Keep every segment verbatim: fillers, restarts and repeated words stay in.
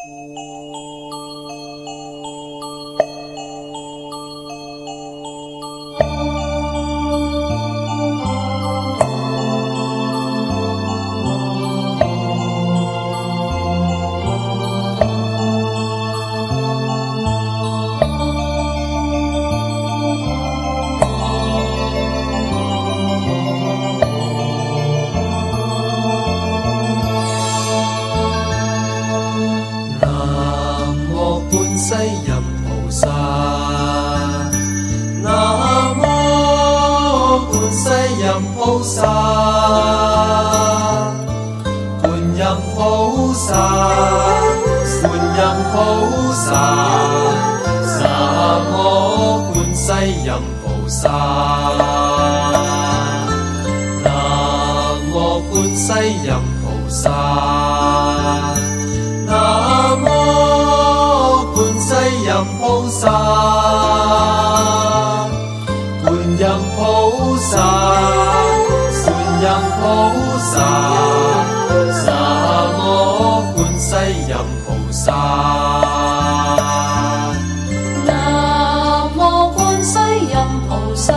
世音菩萨，南无觀世音菩薩，觀音菩薩，觀音菩薩，南無觀世音菩薩，南無觀世音菩薩，南無觀世音菩薩，觀音菩薩，觀音菩薩，南無觀世音菩薩， 南無觀世音菩薩，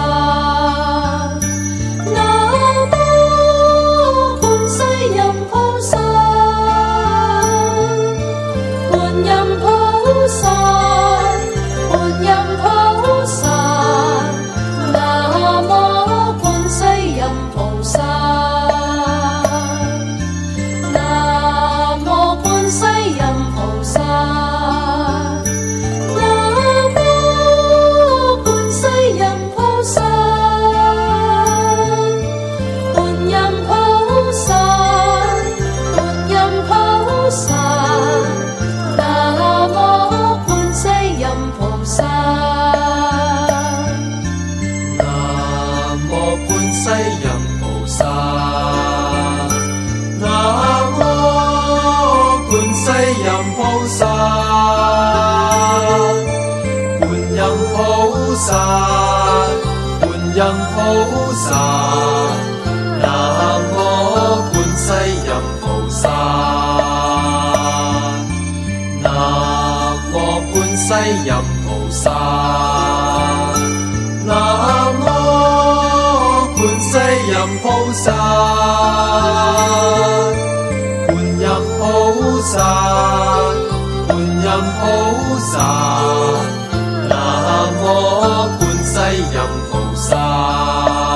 南無觀世音菩薩，觀音菩薩，觀音菩薩，南無觀世音菩薩，南無觀世音菩薩，南無觀世音菩薩，觀音菩薩，觀音菩薩，南無觀世音菩薩， 南無觀世音菩薩，南無觀世音菩薩，觀音菩薩，觀音菩薩，南無觀世音菩薩，南無觀世音菩薩，南無觀世音菩薩，觀音菩薩，觀音菩薩，南無觀世音菩薩。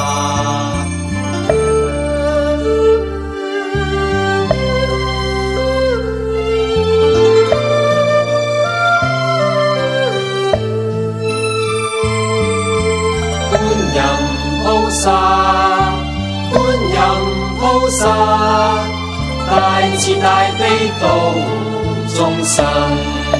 菩薩，觀音菩薩，大慈大悲度眾生。